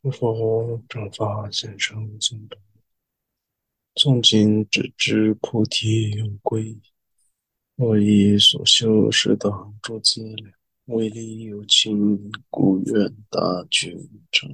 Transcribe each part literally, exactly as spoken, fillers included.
佛正法先生总的从今直至菩提永归，我以所修是当诸资粮，为利有情，故愿大觉成。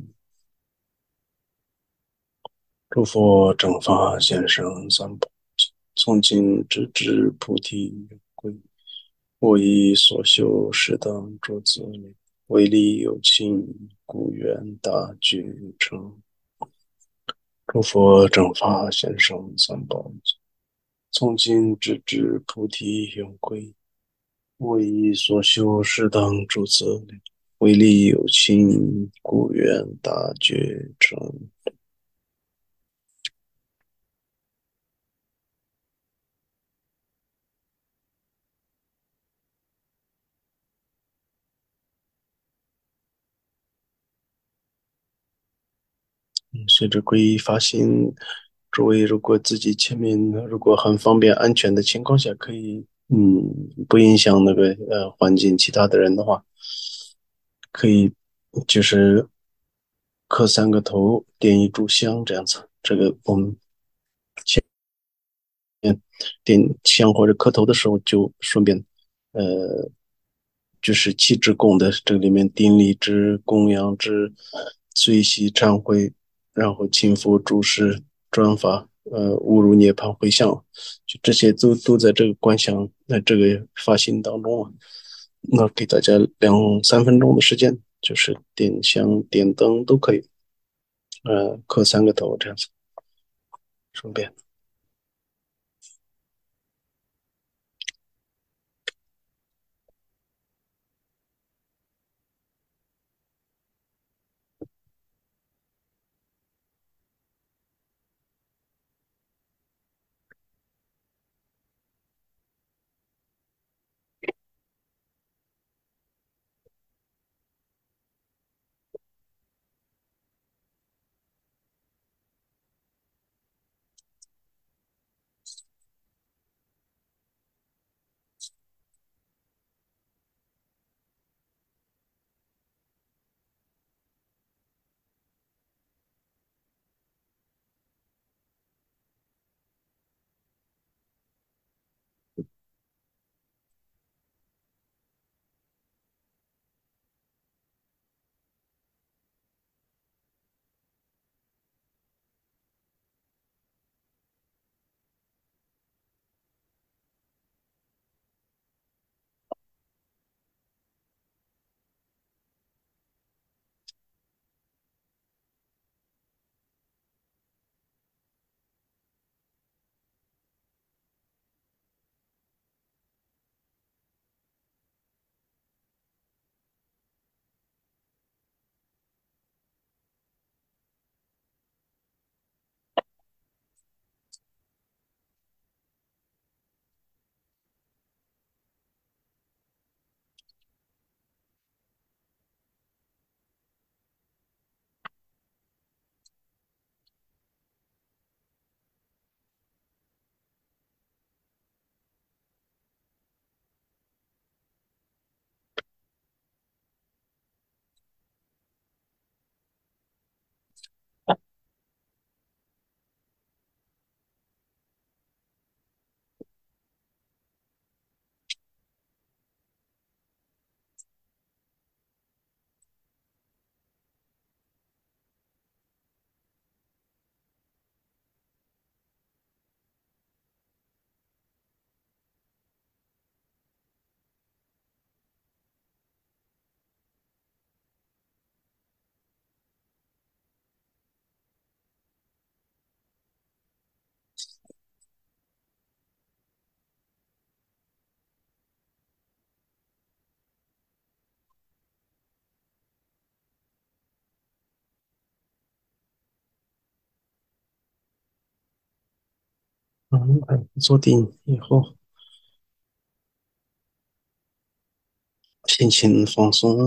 诸佛正法先生三宝，从今直至菩提永归，我以所修是当诸资粮，为利有情，故愿大觉成。诸佛正法先生三宝，从今直至菩提永归，我以所修是当诸资粮，为利有情，故愿大觉成。嗯随着皈依发心，诸位如果自己前面如果很方便安全的情况下，可以嗯不影响那个呃环境其他的人的话，可以就是磕三个头，点一炷香这样子。这个我们点香或者磕头的时候，就顺便呃就是七支供的这里面顶礼支、供养支、随喜忏悔，然后勤佛注释、转法、呃误入涅槃回向，就这些都都在这个观想那这个发心当中啊。那给大家两三分钟的时间，就是点香、点灯都可以，呃，磕三个头这样子，顺便。嗯，哎坐定以后，心情放松，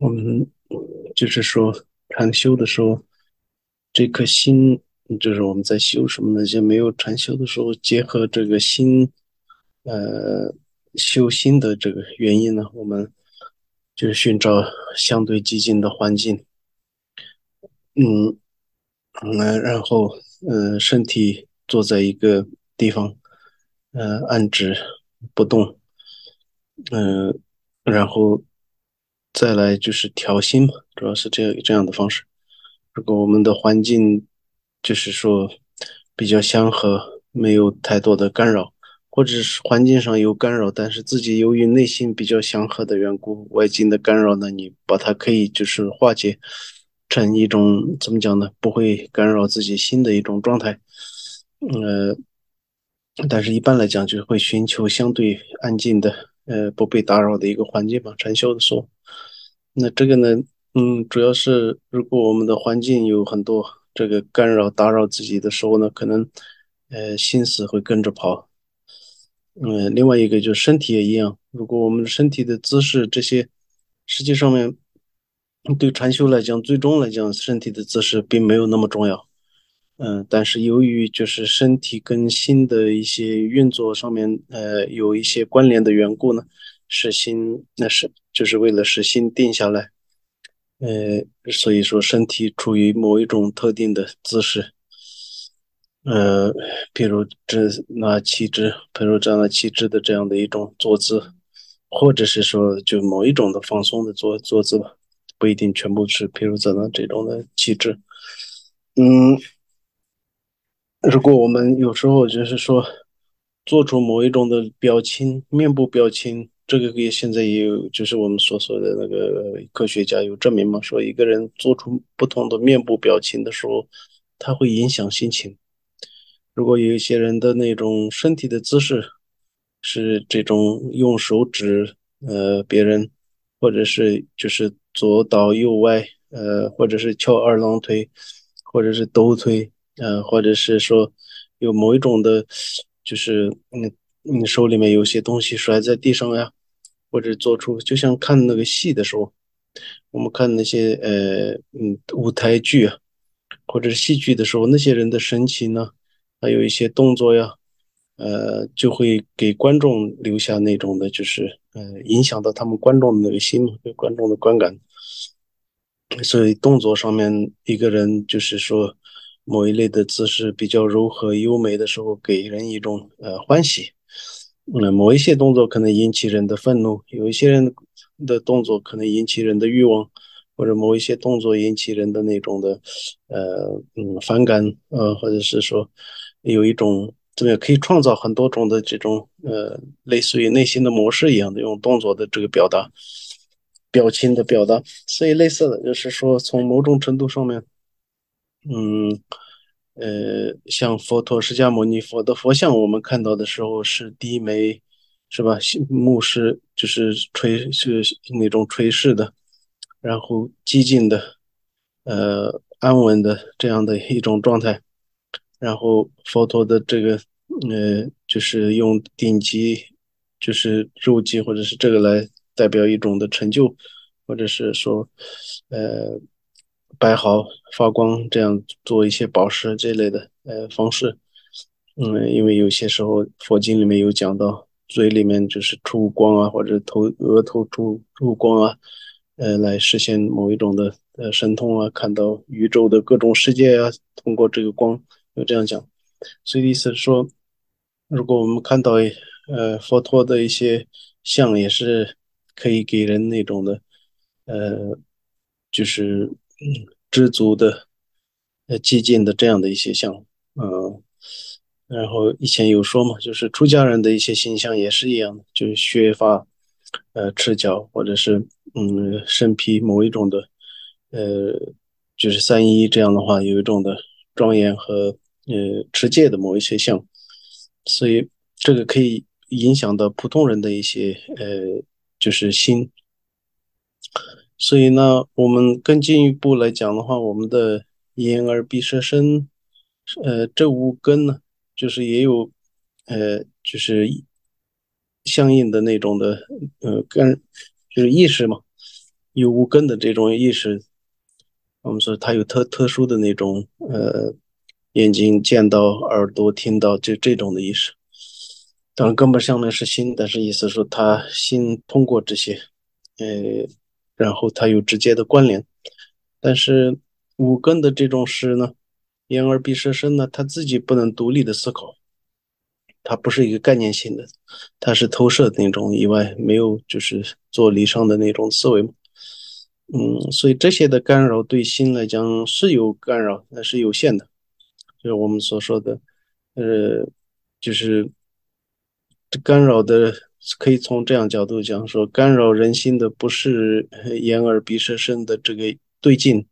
我们就是说禅修的时候，这颗心就是我们在修什么呢？就没有禅修的时候，结合这个心，呃，修心的这个原因呢，我们就是寻找相对寂静的环境，嗯，嗯，然后呃，身体坐在一个地方，呃，安置不动，嗯、然后再来就是调心嘛，主要是这样这样的方式。如果我们的环境就是说比较祥和，没有太多的干扰，或者是环境上有干扰，但是自己由于内心比较祥和的缘故，外境的干扰呢，你把它可以就是化解成一种怎么讲呢？不会干扰自己心的一种状态。呃，但是一般来讲，就是会寻求相对安静的，呃，不被打扰的一个环境吧。禅修的时候，那这个呢，嗯，主要是如果我们的环境有很多这个干扰、打扰自己的时候呢，可能，呃，心思会跟着跑。嗯，另外一个就是身体也一样，如果我们身体的姿势这些，实际上面对禅修来讲，最终来讲，身体的姿势并没有那么重要。嗯，但是由于就是身体跟心的一些运作上面，呃，有一些关联的缘故呢，使心那是就是为了使心定下来，呃，所以说身体处于某一种特定的姿势，呃，比如这拿气质，比如这样的气质的这样的一种坐姿，或者是说就某一种的放松的坐坐姿吧，不一定全部是，比如这样这种的气质，嗯。如果我们有时候就是说做出某一种的表情，面部表情，这个也现在也有，就是我们所说的那个科学家有证明嘛，说一个人做出不同的面部表情的时候，它会影响心情。如果有一些人的那种身体的姿势是这种用手指呃别人，或者是就是左倒右歪，呃，或者是翘二郎腿，或者是抖腿，呃，或者是说有某一种的，就是嗯你手里面有些东西摔在地上呀，或者做出就像看那个戏的时候，我们看那些呃嗯舞台剧啊。或者是戏剧的时候，那些人的神情呢，还有一些动作呀，呃，就会给观众留下那种的，就是呃，影响到他们观众的那个心，对观众的观感。所以动作上面，一个人就是说某一类的姿势比较柔和优美的时候，给人一种呃欢喜。嗯，某一些动作可能引起人的愤怒，有一些人的动作可能引起人的欲望，或者某一些动作引起人的那种的呃嗯反感，呃，或者是说有一种这个可以创造很多种的这种呃类似于内心的模式一样的用动作的这个表达。表情的表达，所以类似的就是说，从某种程度上面，嗯，呃，像佛陀释迦牟尼佛的佛像，我们看到的时候是低眉，是吧？目视就是垂是那种垂视的，然后激进的，呃，安稳的这样的一种状态。然后佛陀的这个，呃，就是用顶级，就是肉髻或者是这个来代表一种的成就，或者是说，呃，摆好发光这样做一些宝石这类的呃方式。嗯，因为有些时候佛经里面有讲到，嘴里面就是出光啊，或者头额头出出光啊，呃，来实现某一种的呃神通啊，看到宇宙的各种世界啊，通过这个光，有这样讲。所以意思是说，如果我们看到呃佛陀的一些像，也是可以给人那种的呃，就是嗯知足的、呃寂静的这样的一些像，嗯、然后以前有说嘛，就是出家人的一些形象也是一样的，就是削发、呃赤脚，或者是嗯身披某一种的，呃就是三衣这样的话，有一种的庄严和呃持戒的某一些像，所以这个可以影响到普通人的一些呃就是心，所以呢，我们更进一步来讲的话，我们的眼耳鼻舌身，呃，这五根呢，就是也有，呃，就是相应的那种的，呃，根，就是意识嘛。 有无根的这种意识，我们说他有特特殊的那种呃眼睛见到、耳朵听到这这种的意识。当然根本上面是心，但是意思说他心通过这些，呃，然后它有直接的关联。但是五根的这种识呢，眼耳鼻舌身呢，他自己不能独立的思考，它不是一个概念性的，它是投射的那种以外，没有就是做理上的那种思维嘛。嗯，所以这些的干扰对心来讲是有干扰，但是有限的，就是我们所说的，呃，就是这干扰的，可以从这样角度讲说，干扰人心的不是呃眼耳鼻舌身的这个对境、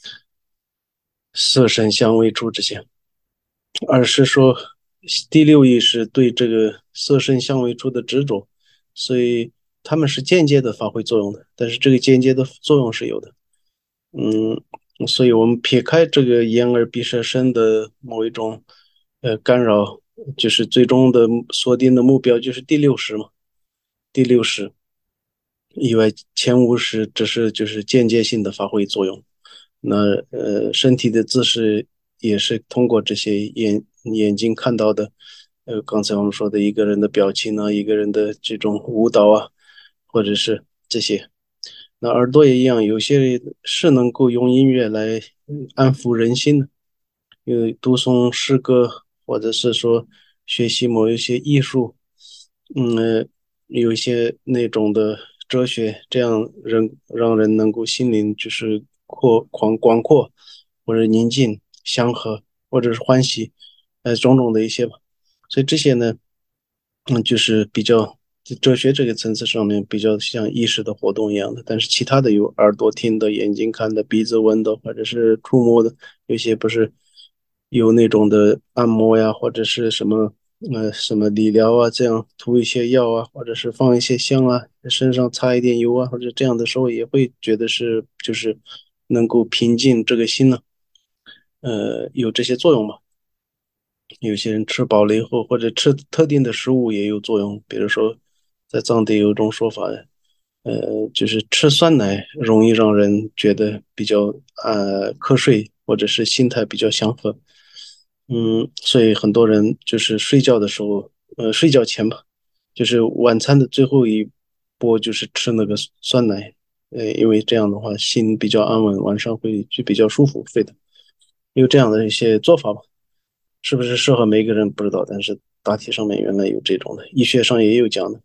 色声香味触这些，而是说第六意识对这个色声香味触的执着，所以他们是间接的发挥作用的，但是这个间接的作用是有的。嗯，所以我们撇开这个眼耳鼻舌身的某一种呃干扰，就是最终的锁定的目标就是第六识嘛，第六识以外，前五识只是就是间接性的发挥作用。那呃，身体的姿势也是通过这些眼眼睛看到的，呃，刚才我们说的一个人的表情啊，一个人的这种舞蹈啊，或者是这些。那耳朵也一样，有些是能够用音乐来嗯安抚人心的，因为读诵诗歌，或者是说学习某一些艺术，嗯，呃有一些那种的哲学，这样人让人能够心灵就是扩广广阔，或者宁静、祥和，或者是欢喜，呃，种种的一些吧。所以这些呢，嗯，就是比较哲学这个层次上面比较像意识的活动一样的，但是其他的有耳朵听的、眼睛看的、鼻子闻的，或者是触摸的，有些不是有那种的按摩呀，或者是什么呃什么理疗啊，这样涂一些药啊，或者是放一些香啊，身上擦一点油啊，或者这样的时候也会觉得是就是能够平静这个心呢，呃，有这些作用吧。有些人吃饱了以后，或者吃特定的食物也有作用。比如说，在藏地有一种说法，呃，就是吃酸奶容易让人觉得比较呃瞌睡，或者是心态比较祥和。嗯，所以很多人就是睡觉的时候，呃，睡觉前吧，就是晚餐的最后一波就是吃那个酸奶，呃，因为这样的话心比较安稳，晚上会就比较舒服睡的。有这样的一些做法吧。是不是适合每一个人不知道，但是大体上面原来有这种的，医学上也有讲的。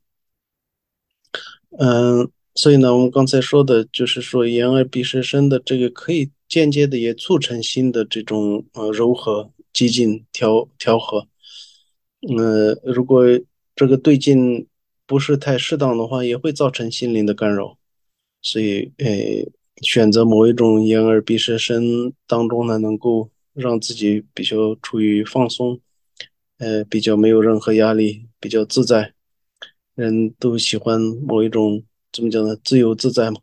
嗯，所以呢，我们刚才说的就是说眼耳鼻舌身的这个可以间接的也促成心的这种呃柔和、激进、调调和。呃，如果这个对劲不是太适当的话，也会造成心灵的干扰。所以，呃，选择某一种眼耳鼻舌身当中呢，能够让自己比较处于放松，呃，比较没有任何压力，比较自在。人都喜欢某一种怎么讲呢？自由自在嘛。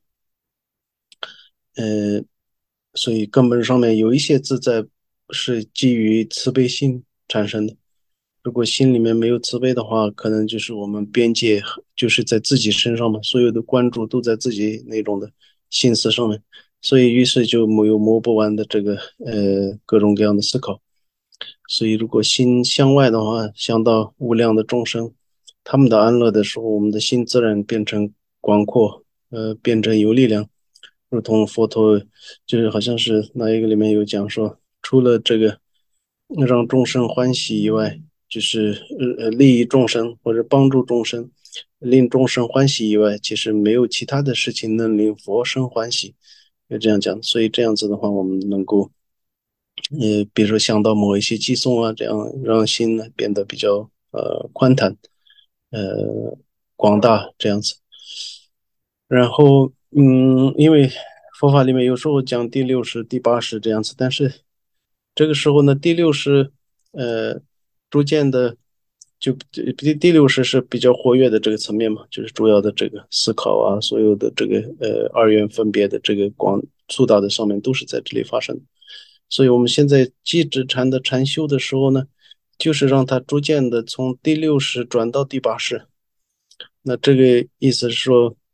呃，所以根本上面有一些自在是基于慈悲心产生的。如果心里面没有慈悲的话，可能就是我们边界就是在自己身上嘛，所有的关注都在自己那种的心思上面，所以于是就没有磨不完的这个呃各种各样的思考。所以如果心向外的话，想到无量的众生，他们的安乐的时候，我们的心自然变成广阔，呃，变成有力量，如同佛陀，就是好像是哪一个里面有讲说，除了这个让众生欢喜以外，就是呃利益众生或者帮助众生，令众生欢喜以外，其实没有其他的事情能令佛生欢喜，就这样讲。所以这样子的话，我们能够。呃，比如说想到某一些寄送啊，这样让心呢变得比较呃宽坦，呃广大这样子。然后嗯，因为佛法里面有时候讲第六识、第八识这样子，但是这个时候呢，第六识呃逐渐的就第第六识是比较活跃的这个层面嘛，就是主要的这个思考啊，所有的这个呃二元分别的这个广粗大的上面都是在这里发生的。所以我们现在积止禅的禅修的时候呢，就是让它逐渐的从第六识转到第八识。那这个意思是说，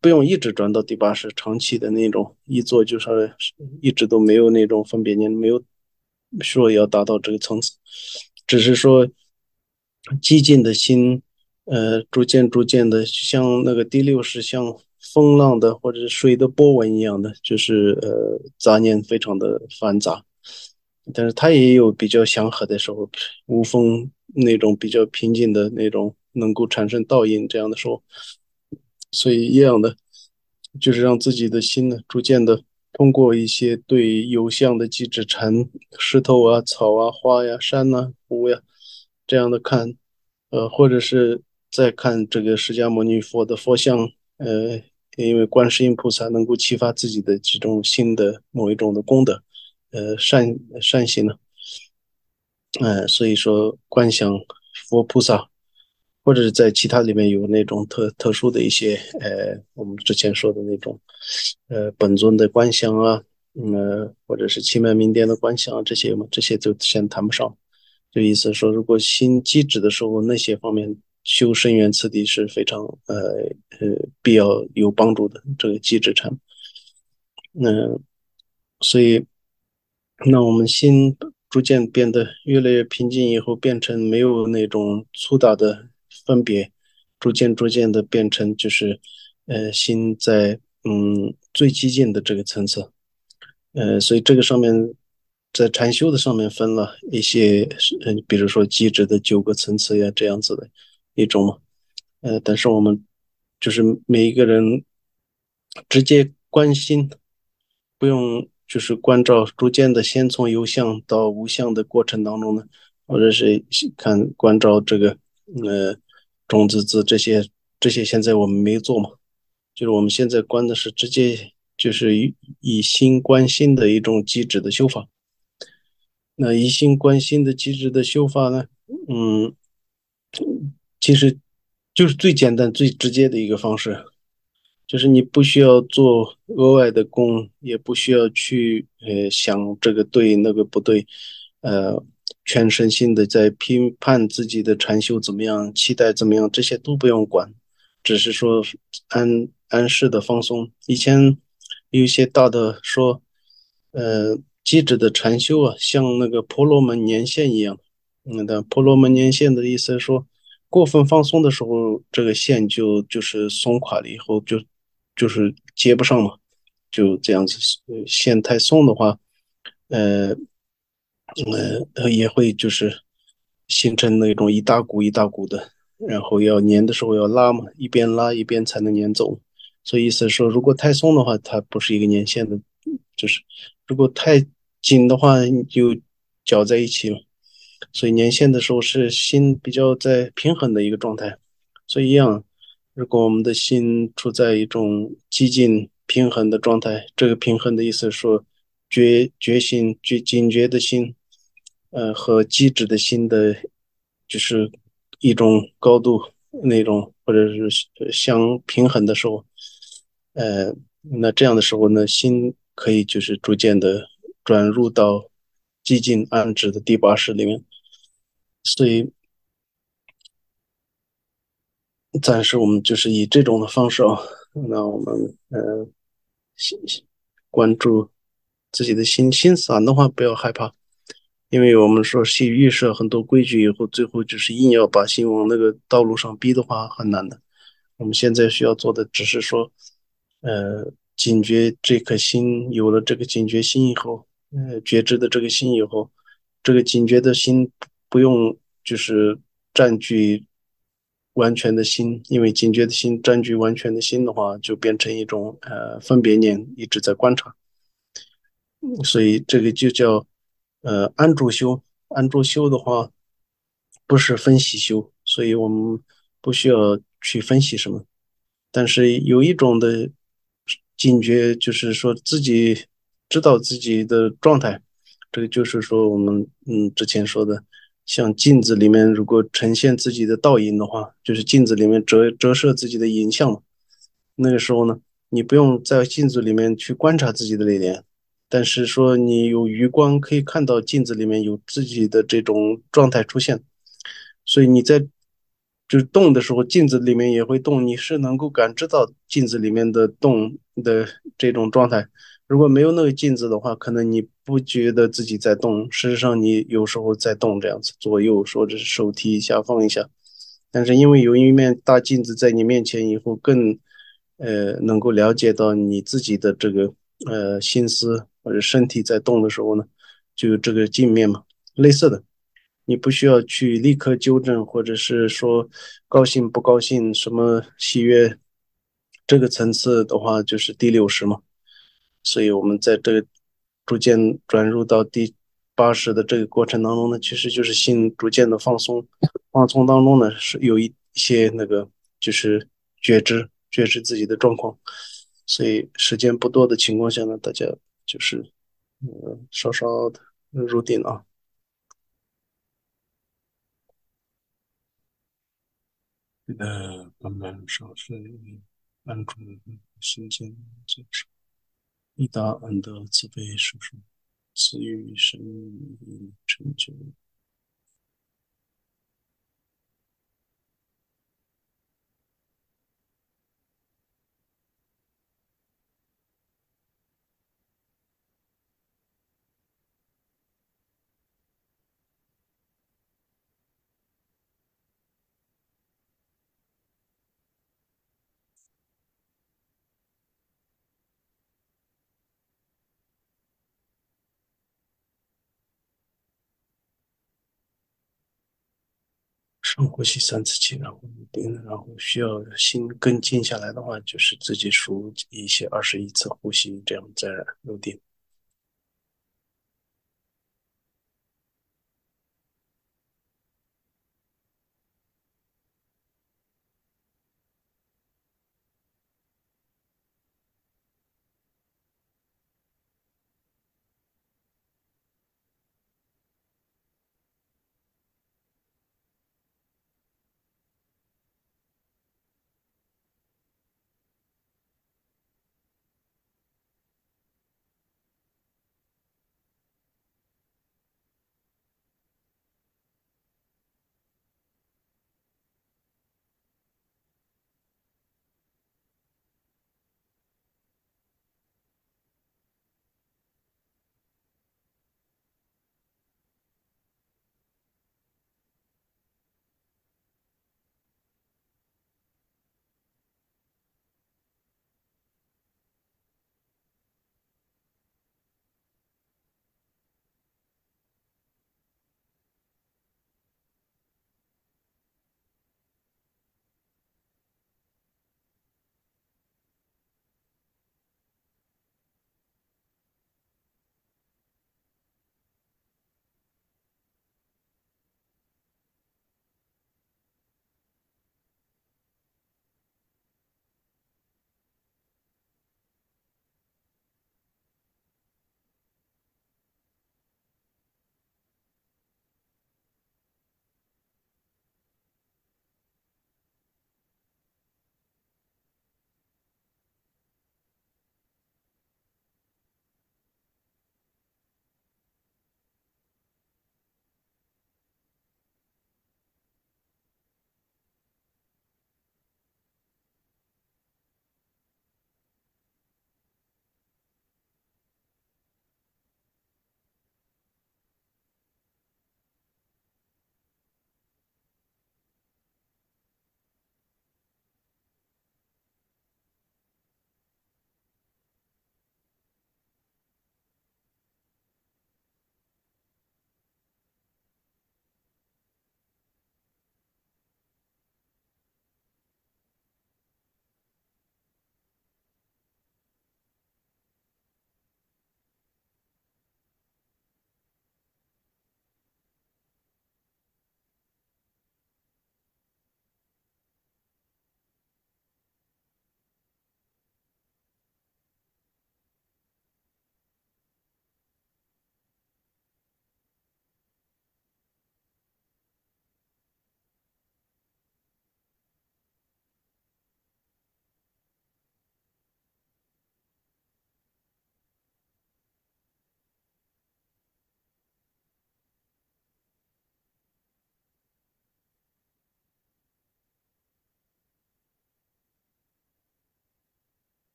不用一直转到第八识，长期的那种一做就是一直都没有那种分别念，没有说要达到这个层次，只是说激进的心，呃，逐渐逐渐的像那个第六识，像风浪的或者水的波纹一样的，就是呃杂念非常的繁杂，但是它也有比较祥和的时候，无风那种比较平静的那种，能够产生倒影这样的时候。所以一样的，就是让自己的心呢，逐渐的通过一些对有相的机制禅，石头啊、草啊、花呀、山呐、湖呀，这样的看，呃，或者是再看这个释迦牟尼佛的佛像，呃，因为观世音菩萨能够启发自己的这种新的某一种的功德，呃，善善行呢，呃，所以说观想佛菩萨。或者是在其他里面有那种特特殊的一些，呃，我们之前说的那种，呃，本尊的观想啊，嗯，呃或者是七脉明殿的观想啊，这些嘛，这些就先谈不上。就意思说，如果心机止的时候，那些方面修深远次第是非常呃呃必要有帮助的。这个机制禅，那、所以那我们心逐渐变得越来越平静以后，变成没有那种粗大的分别，逐渐逐渐的变成就是，呃，心在嗯最激进的这个层次，呃，所以这个上面在禅修的上面分了一些，嗯、呃，比如说机制的九个层次呀，这样子的一种嘛，呃，但是我们就是每一个人直接关心。不用就是关照，逐渐的先从有相到无相的过程当中呢，或者是看关照这个呃种子字这些这些现在我们没做嘛，就是我们现在观的是直接就是以以心观心的一种机制的修法。那以心观心的机制的修法呢，嗯，其实就是最简单最直接的一个方式。就是你不需要做额外的功，也不需要去呃想这个对那个不对，呃，全身心的在评判自己的禅修怎么样，期待怎么样，这些都不用管，只是说安安适的放松。以前有一些大的说，呃，机制的禅修啊，像那个婆罗门年线一样。嗯的，婆罗门年线的意思是说，过分放松的时候，这个线就就是松垮了以后就就是接不上嘛，就这样子。呃线太松的话，呃呃呃也会就是形成那种一大股一大股的，然后要粘的时候要拉嘛，一边拉一边才能粘走。所以意思是说，如果太松的话，它不是一个粘线的，就是如果太紧的话，你就绞在一起了。所以年限的时候是心比较在平衡的一个状态。所以一样，如果我们的心处在一种激进平衡的状态，这个平衡的意思是说觉觉心、觉警觉的心，呃，和机智的心的，就是一种高度那种或者是呃相平衡的时候，呃，那这样的时候呢，心可以就是逐渐的转入到寂静安止的第八识里面。所以暂时我们就是以这种的方式啊，那我们呃心关注自己的心，心散的话不要害怕，因为我们说是预设很多规矩以后，最后就是硬要把心往那个道路上逼的话很难的。我们现在需要做的只是说，呃，警觉这颗心，有了这个警觉心以后，呃，觉知的这个心以后，这个警觉的心不用就是占据完全的心，因为警觉的心占据完全的心的话，就变成一种呃分别念，一直在观察，所以这个就叫呃安住修。安住修的话，不是分析修，所以我们不需要去分析什么。但是有一种的警觉，就是说自己知道自己的状态，这个就是说我们嗯之前说的，像镜子里面如果呈现自己的倒影的话，就是镜子里面折折射自己的影像嘛。那个时候呢，你不用在镜子里面去观察自己的脸，但是说你有余光可以看到镜子里面有自己的这种状态出现，所以你在就是动的时候，镜子里面也会动，你是能够感知到镜子里面的动的这种状态。如果没有那个镜子的话，可能你不觉得自己在动，事实上你有时候在动，这样子左右或者是手提一下放一下。但是因为有一面大镜子在你面前以后，更呃能够了解到你自己的这个呃心思或者身体在动的时候呢，就有这个镜面嘛，类似的。你不需要去立刻纠正，或者是说高兴不高兴，什么喜悦，这个层次的话就是第六识嘛。所以我们在这个逐渐转入到第八识的这个过程当中呢，其实就是心逐渐的放松，放松当中呢是有一些那个就是觉知觉知自己的状况。所以时间不多的情况下呢，大家就是嗯稍稍的入定啊。呃，慢慢上升，安住心间，就是一达安得慈悲叔叔，赐予生命成就。深呼吸三次气，然后定，然后需要心更静下来的话，就是自己数一些二十一次呼吸，这样再入定。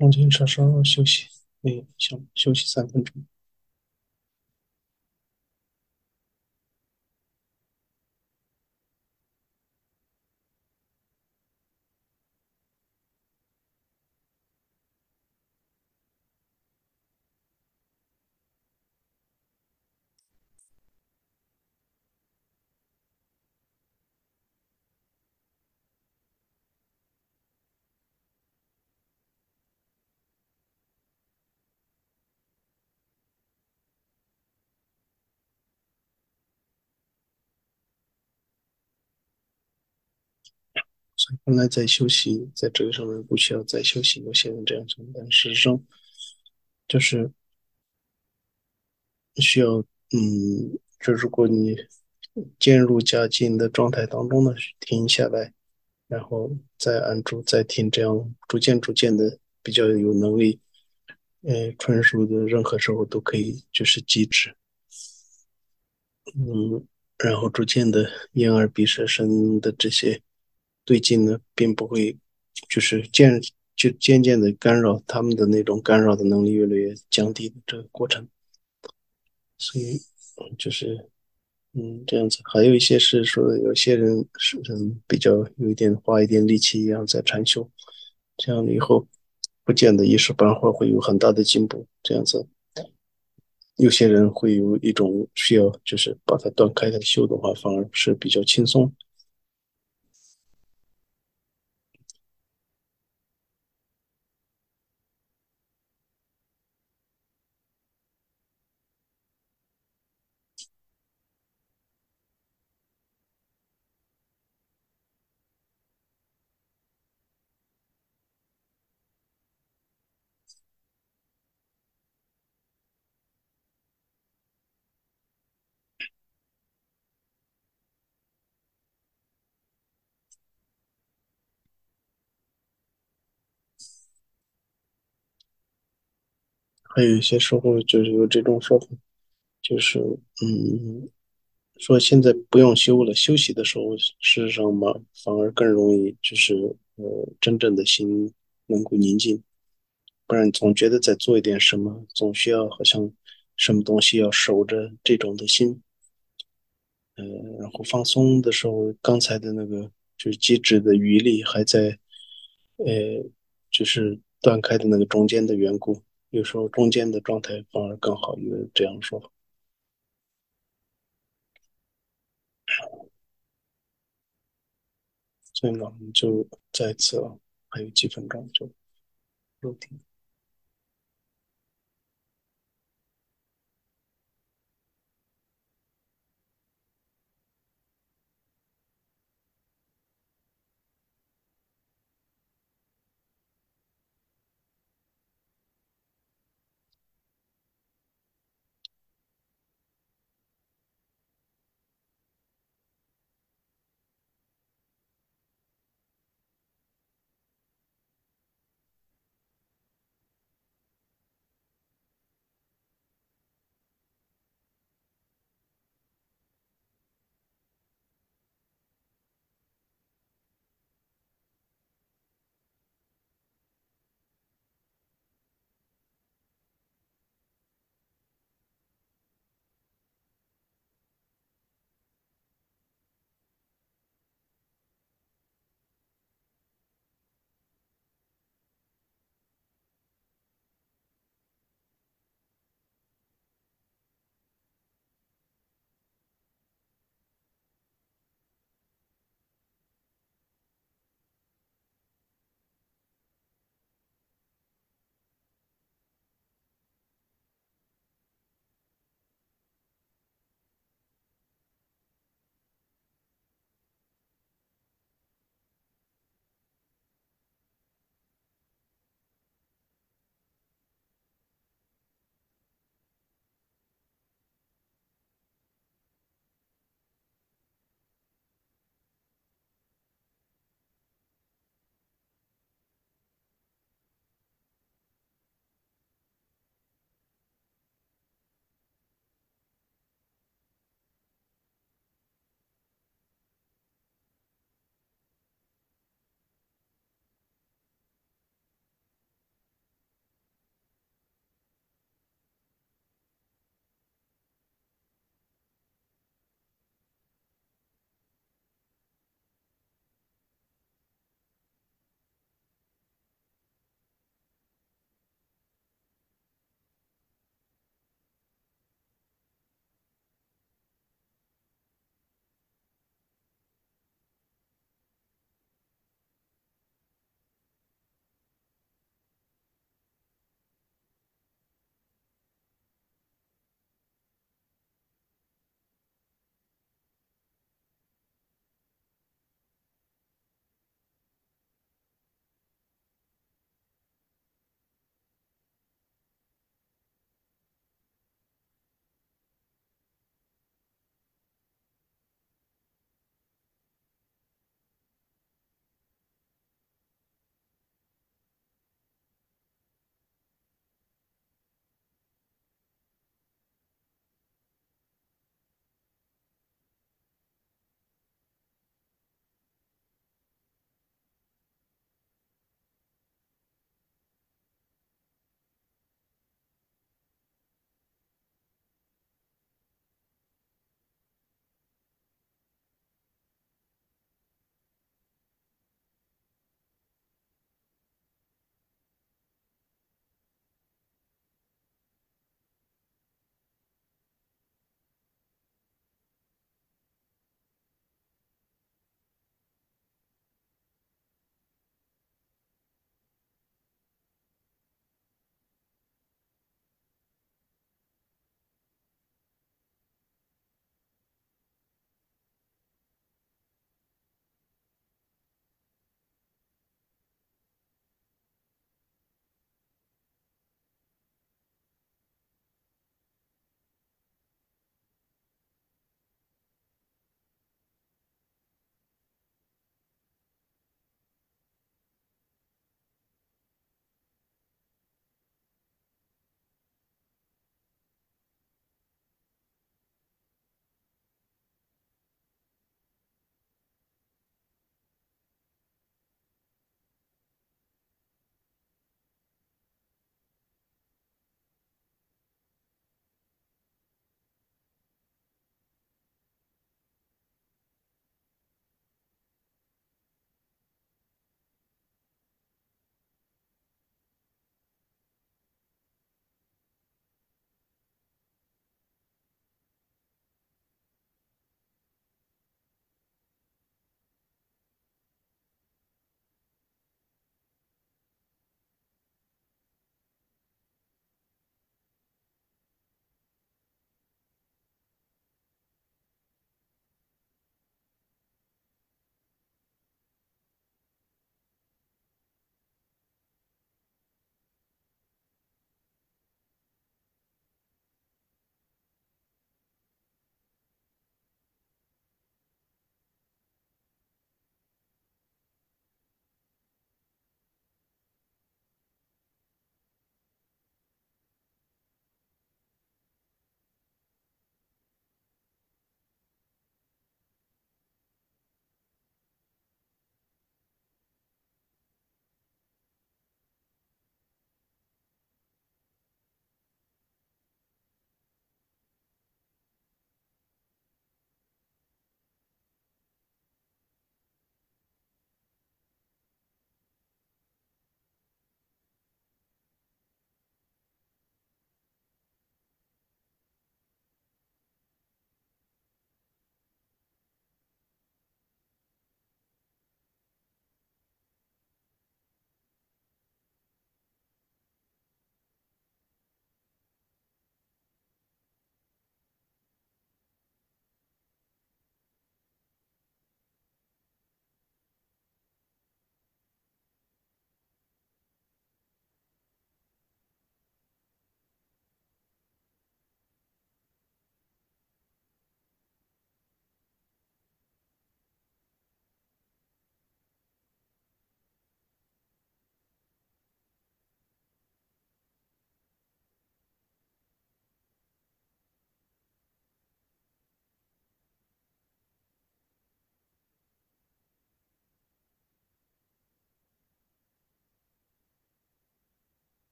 中间稍稍休息，哎，想休息三分钟。所以本来在休息，在这个上面不需要再休息，有些人这样想，但事实上就是需要，嗯，就如果你渐入佳境的状态当中呢，停下来，然后再按住，再停，这样逐渐逐渐的比较有能力，呃，纯熟的任何时候都可以就是机制，嗯，然后逐渐的眼耳鼻舌身的这些对劲呢，并不会就是渐就渐渐的干扰他们的那种干扰的能力越来越降低的这个过程，所以嗯就是嗯这样子，还有一些是说有些人是嗯比较有一点花一点力气一样在禅修，这样了以后不见得一时半会儿会有很大的进步，这样子。有些人会有一种需要，就是把它断开来修的话，反而是比较轻松。还有一些时候就是有这种说法，就是嗯，说现在不用修了，休息的时候，事实上嘛，反而更容易就是呃，真正的心能够宁静，不然总觉得在做一点什么，总需要好像什么东西要守着这种的心，呃，然后放松的时候，刚才的那个就是机制的余力还在，呃，就是断开的那个中间的缘故，有时候中间的状态反而更好，有这样说法。所以呢，我们就再次啊还有几分钟就入定。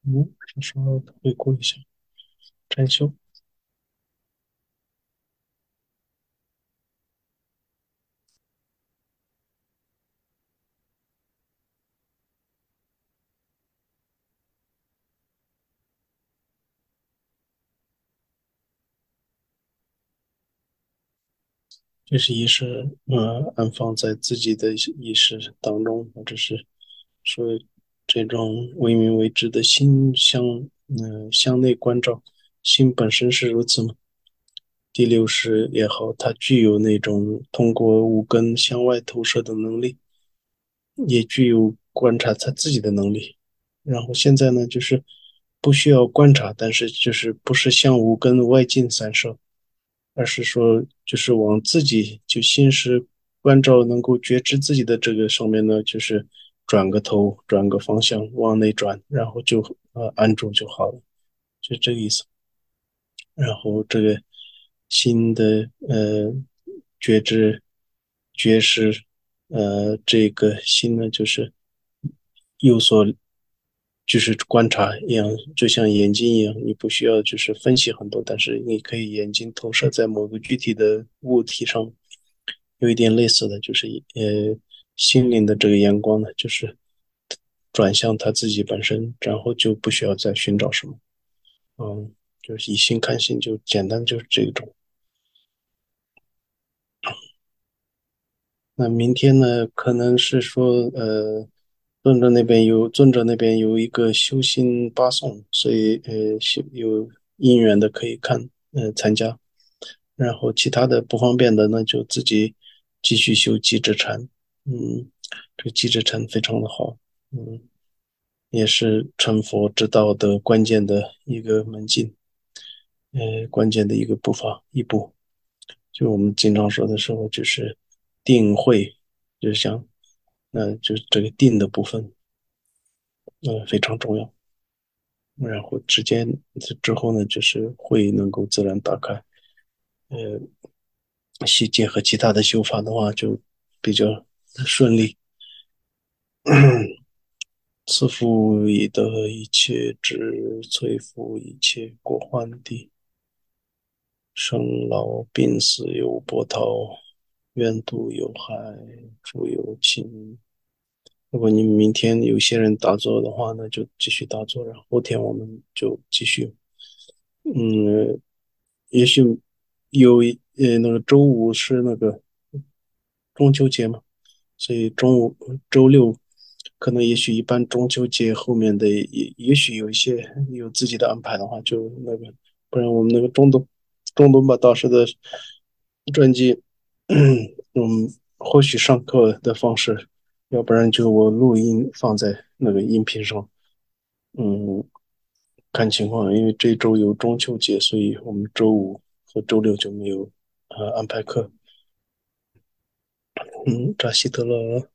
嗯，稍稍回顾一下占修。这是意识，呃，安放在自己的意识当中，或者是说这种为民为治的心向，嗯、向内关照，心本身是如此嘛。第六识也好，它具有那种通过五根向外投射的能力，也具有观察他自己的能力。然后现在呢，就是不需要观察，但是就是不是向五根外境散射，而是说就是往自己就心识关照，能够觉知自己的这个上面呢，就是转个头，转个方向，往内转，然后就呃安住就好了，就这个意思。然后这个新的呃觉知觉识，呃这个心呢就是有所就是观察一样，就像眼睛一样，你不需要就是分析很多，但是你可以眼睛投射在某个具体的物体上，有一点类似的，就是呃心灵的这个眼光呢，就是转向他自己本身，然后就不需要再寻找什么。嗯，就是以心看心，就简单就是这种。那明天呢，可能是说，呃，尊者那边有尊者那边有一个修心八颂，所以呃，修有因缘的可以看，呃，参加。然后其他的不方便的，那就自己继续修寂止禅。嗯，这个寂止禅非常的好，嗯，也是成佛之道的关键的一个门径，呃，关键的一个步伐一步。就我们经常说的时候，就是定慧，就是像，呃，就是这个定的部分，呃，非常重要。然后之间之后呢，就是会能够自然打开。呃，细结合其他的修法的话，就比较顺利。赐福以得一切智，摧伏一切过患地。生老病死有波涛，愿度有害，诸有情。如果你明天有些人打坐的话，那就继续打坐，然后后天我们就继续。嗯，也许有一呃那个周五是那个中秋节嘛，所以中午周六可能也许一般中秋节后面的也也许有一些有自己的安排的话，就那个，不然我们那个中东中东吧导师的传记，嗯，或许上课的方式，要不然就我录音放在那个音频上，嗯，看情况，因为这周有中秋节，所以我们周五和周六就没有呃安排课。嗯，扎西德勒